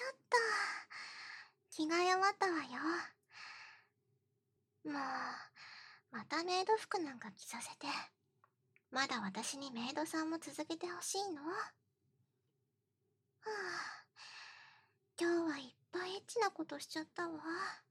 ちょっと、着替え終わったわよ。もう、またメイド服なんか着させて。まだ私にメイドさんも続けてほしいの？はあ、今日はいっぱいエッチなことしちゃったわ。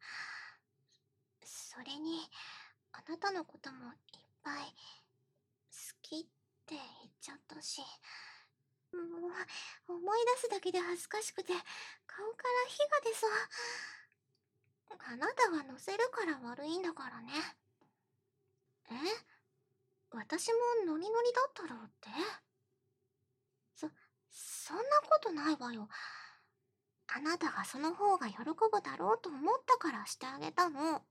それに、あなたのこともいっぱい好きって言っちゃったし。もう、思い出すだけで恥ずかしくて、顔から火が出そう。あなたが乗せるから悪いんだからね。え？私もノリノリだったろうって？そんなことないわよ。あなたがその方が喜ぶだろうと思ったからしてあげたの。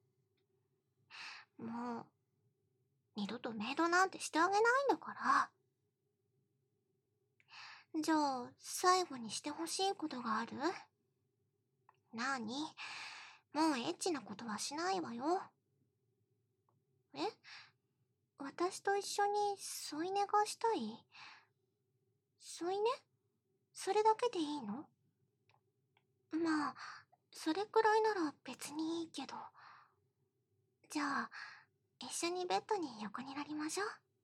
もう、二度とメイドなんてしてあげないんだから。じゃあ、最後にしてほしいことがある？なに？もうエッチなことはしないわよ。え？私と一緒に添い寝がしたい？添い寝？それだけでいいの？まあ、それくらいなら別にいいけど。じゃあ、一緒にベッドに横になりましょう。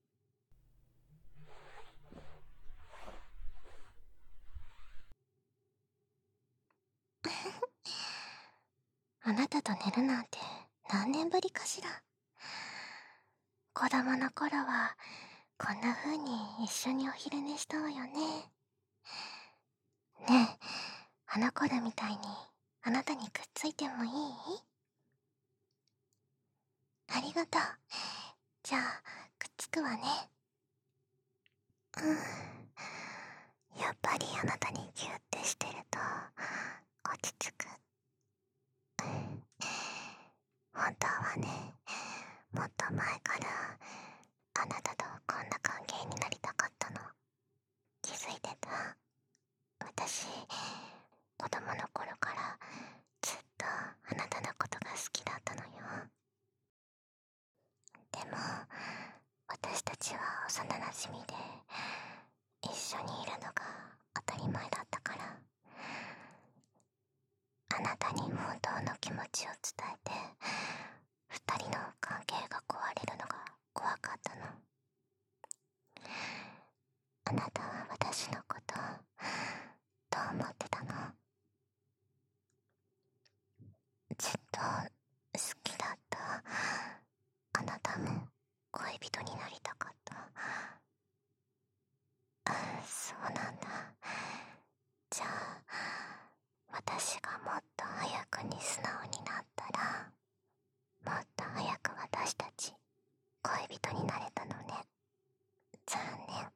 あなたと寝るなんて何年ぶりかしら。子供の頃はこんな風に一緒にお昼寝したわよね。ねえ、あの頃みたいにあなたにくっついてもいい？ありがとう。じゃあ、くっつくわね。やっぱりあなたにギュッてしてると落ち着く。本当はね、もっと前からあなたとこんな関係になりたかったの。気づいてた？私、子供の頃からずっとあなたのことが好きだったのよ。でも、私たちは幼馴染で一緒にいるのが当たり前だったから、あなたに本当の気持ちを伝えて二人の関係が壊れるのが怖かったの。あなたは私のことどう思ってたの？ずっと好きだった？あなたも恋人になりたかった？そうなんだ。じゃあ、私がもっと早くに素直になったら、もっと早く私たち恋人になれたのね。残念。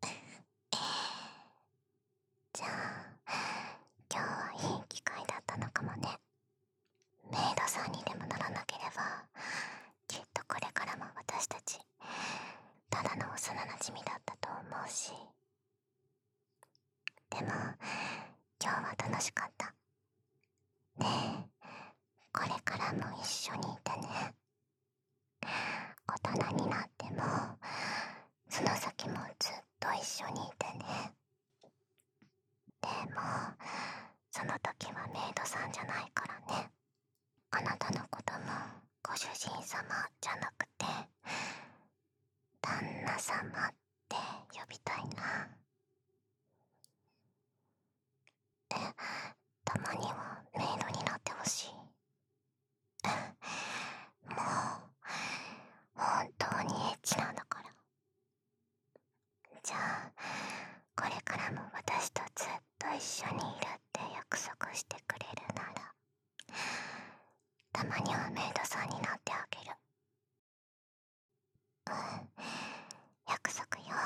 じゃあ、今日はいい機会だったのかもね。メイドさんにでもならなければ、きっとこれからも私たちただの幼馴染だったと思うし。でも今日は楽しかった。ねえ、これからも一緒にいてね。大人になってもその先もずっと一緒にいてね。でもその時はメイドさんじゃないからね。あなたのこともご主人様じゃなくて旦那様って呼びたいな。で、たまにはメイドになってほしい。もう本当にエッチなんだから。じゃあ、これからも私とずっと一緒にいるって約束してくれるなら、たまにはメイドさんになってあげる。約束よ。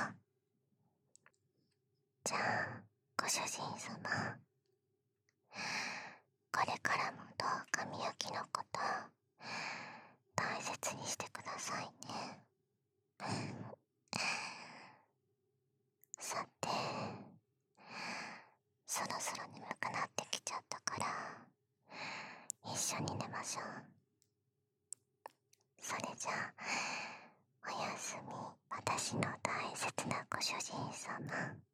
じゃあ、ご主人様、これからもどうかみゆきのこと大切にしてくださいね。さて、そろそろ眠くなってきちゃったから一緒に寝ましょう。それじゃあ、おやすみ、私の大切なご主人様。